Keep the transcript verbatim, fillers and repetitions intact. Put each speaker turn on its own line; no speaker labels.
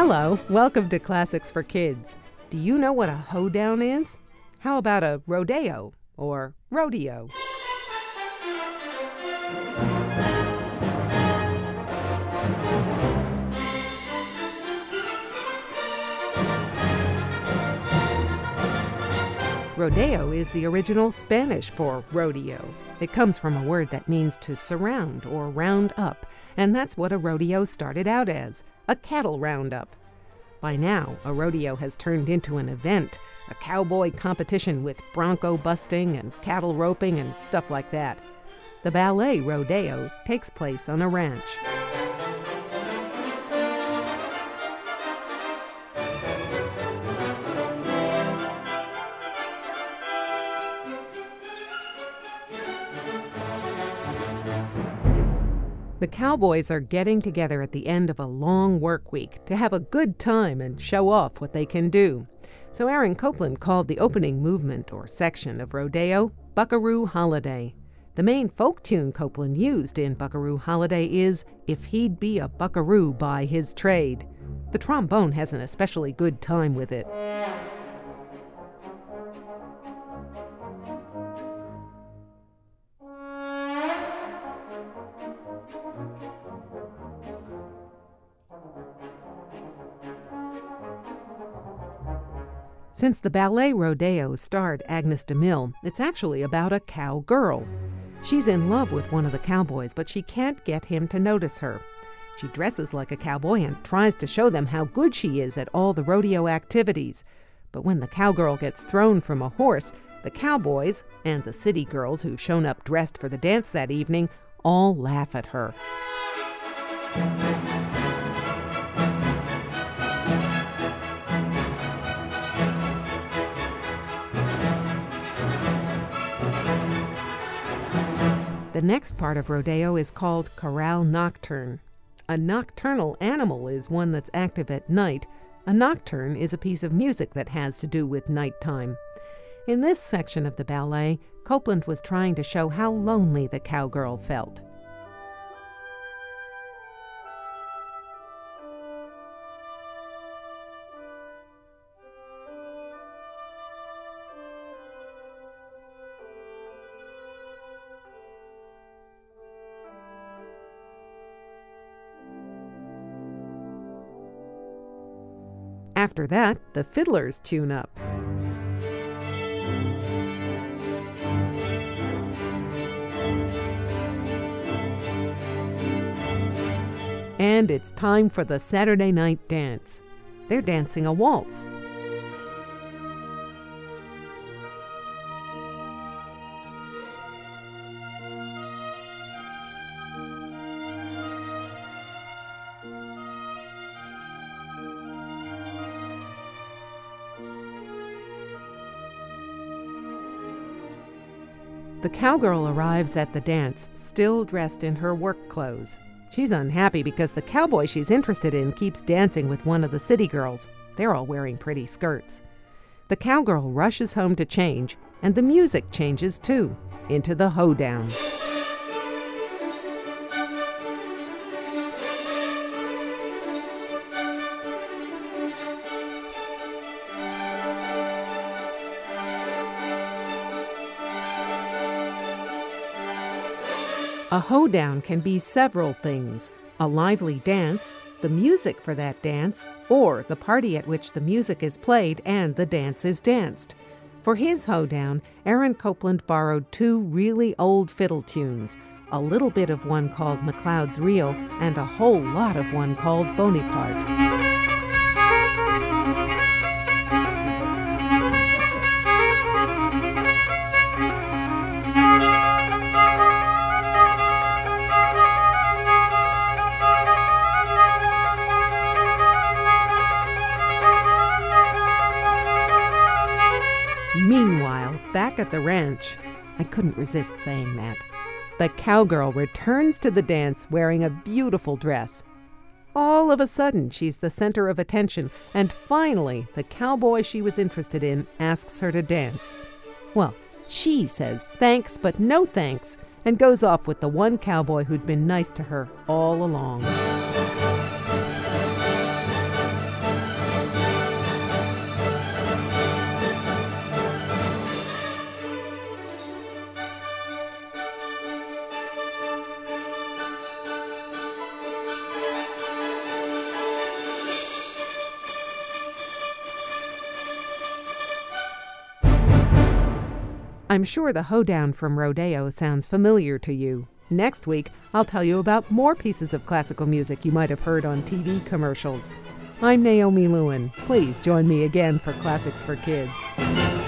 Hello, welcome to Classics for Kids. Do you know what a hoedown is? How about a rodeo or rodeo? Rodeo is the original Spanish for rodeo. It comes from a word that means to surround or round up, and that's what a rodeo started out as, a cattle roundup. By now, a rodeo has turned into an event, a cowboy competition with bronco busting and cattle roping and stuff like that. The ballet rodeo takes place on a ranch. The cowboys are getting together at the end of a long work week to have a good time and show off what they can do. So Aaron Copland called the opening movement or section of rodeo Buckaroo Holiday. The main folk tune Copland used in Buckaroo Holiday is If He'd Be a Buckaroo by His Trade. The trombone has an especially good time with it. Since the ballet rodeo starred Agnes DeMille, it's actually about a cowgirl. She's in love with one of the cowboys, but she can't get him to notice her. She dresses like a cowboy and tries to show them how good she is at all the rodeo activities. But when the cowgirl gets thrown from a horse, the cowboys, and the city girls who've shown up dressed for the dance that evening, all laugh at her. The next part of rodeo is called Corral Nocturne. A nocturnal animal is one that's active at night. A nocturne is a piece of music that has to do with nighttime. In this section of the ballet, Copland was trying to show how lonely the cowgirl felt. After that, the fiddlers tune up. And it's time for the Saturday night dance. They're dancing a waltz. The cowgirl arrives at the dance, still dressed in her work clothes. She's unhappy because the cowboy she's interested in keeps dancing with one of the city girls. They're all wearing pretty skirts. The cowgirl rushes home to change, and the music changes too, into the hoedown. A hoedown can be several things: a lively dance, the music for that dance, or the party at which the music is played and the dance is danced. For his hoedown, Aaron Copland borrowed two really old fiddle tunes, a little bit of one called MacLeod's Reel and a whole lot of one called Bonaparte. Meanwhile, back at the ranch, I couldn't resist saying that, the cowgirl returns to the dance wearing a beautiful dress. All of a sudden, she's the center of attention, and finally, the cowboy she was interested in asks her to dance. Well, she says thanks, but no thanks, and goes off with the one cowboy who'd been nice to her all along. I'm sure the hoedown from Rodeo sounds familiar to you. Next week, I'll tell you about more pieces of classical music you might have heard on T V commercials. I'm Naomi Lewin. Please join me again for Classics for Kids.